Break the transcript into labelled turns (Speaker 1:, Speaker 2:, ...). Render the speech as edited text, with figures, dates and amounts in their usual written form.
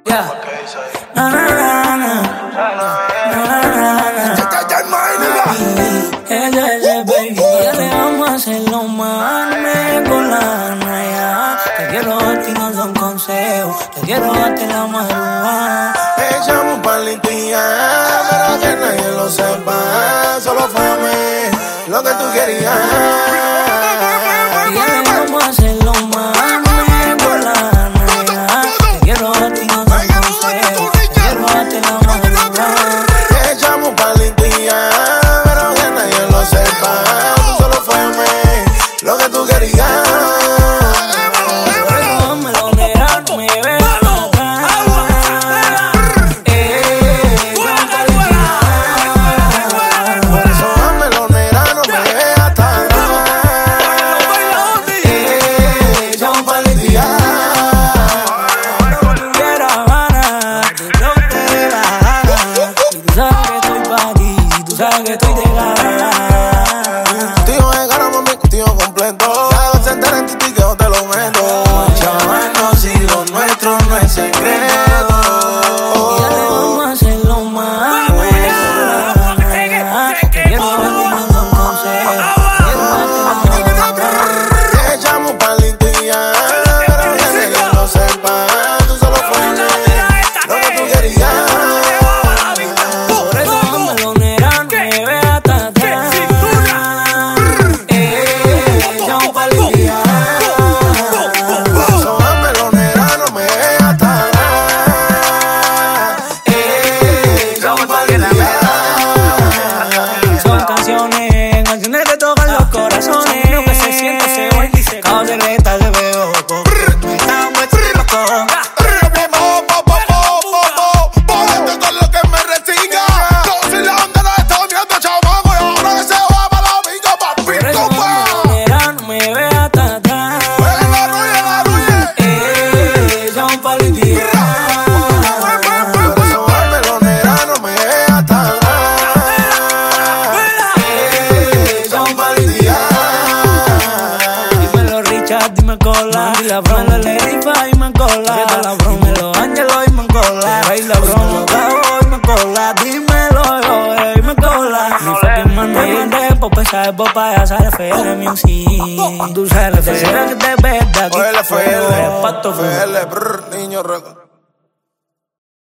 Speaker 1: Yeah. Na na na na. Baby, ya le vamos a hacer lo más con la Naya. Te quiero a ti, no son consejos. Te quiero darte la madrugada.
Speaker 2: Echamos un palitillas, pero que nadie lo sepa. Solo fue a mí lo que tú querías.
Speaker 1: Ya le vamos a hacer lo más con la Naya. Te quiero a ti, no son consejos. Te quiero darte la madrugada.
Speaker 2: Echamos un palitillas, pero que nadie lo sepa. Tú solo fue a mí lo que tú querías.
Speaker 1: Que estoy de gana.
Speaker 2: Contigo de gana, mami, contigo completo. Cada se entera en tu ticket, te lo meto. Chavando, si lo nuestro no es secreto.
Speaker 1: Ya le vamos a hacer lo más.
Speaker 2: Echamos palitillas, pero que nadie lo sepa. Tú solo fue lo que tú querías.
Speaker 1: Canciones que tocan los corazones. Lo que se siente se va y se cae de reta de veo. Dime cola, y la broma le rifa y me cola. Dime los ángelos y me cola. Y la broma los cabos y me cola. Dímelo yo y me cola. Mi fucking man de pop, esa es papaya, sale FL Music. Dulce RFL que te ves de aquí.
Speaker 2: FL, niño record.